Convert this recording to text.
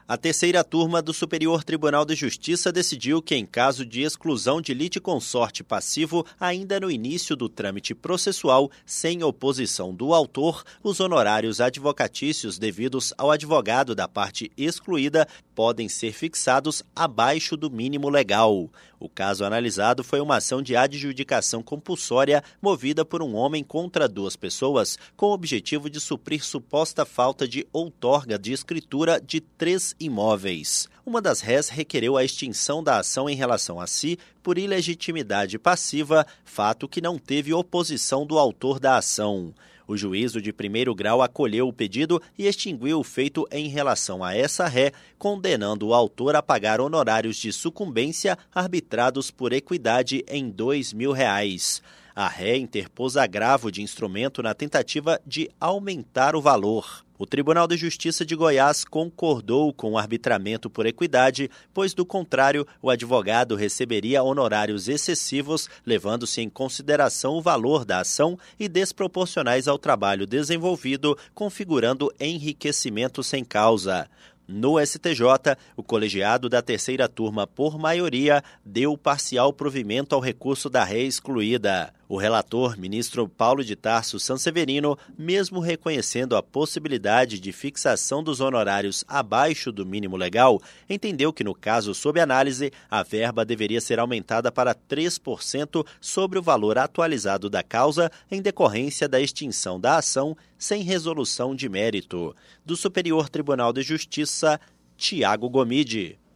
A terceira turma do Superior Tribunal de Justiça decidiu que, em caso de exclusão de litisconsorte passivo, ainda no início do trâmite processual, sem oposição do autor, os honorários advocatícios devidos ao advogado da parte excluída podem ser fixados abaixo do mínimo legal. O caso analisado foi uma ação de adjudicação compulsória movida por um homem contra duas pessoas, com o objetivo de suprir suposta falta de outorga de escritura de 3 imóveis. Uma das réis requereu a extinção da ação em relação a si por ilegitimidade passiva, fato que não teve oposição do autor da ação. O juízo de primeiro grau acolheu o pedido e extinguiu o feito em relação a essa ré, condenando o autor a pagar honorários de sucumbência arbitrados por equidade em R$2.000. A ré interpôs agravo de instrumento na tentativa de aumentar o valor. O Tribunal de Justiça de Goiás concordou com o arbitramento por equidade, pois, do contrário, o advogado receberia honorários excessivos, levando-se em consideração o valor da ação e desproporcionais ao trabalho desenvolvido, configurando enriquecimento sem causa. No STJ, o colegiado da terceira turma, por maioria, deu parcial provimento ao recurso da ré excluída. O relator, ministro Paulo de Tarso Sanseverino, mesmo reconhecendo a possibilidade de fixação dos honorários abaixo do mínimo legal, entendeu que, no caso sob análise, a verba deveria ser aumentada para 3% sobre o valor atualizado da causa em decorrência da extinção da ação sem resolução de mérito. Do Superior Tribunal de Justiça, Tiago Gomide.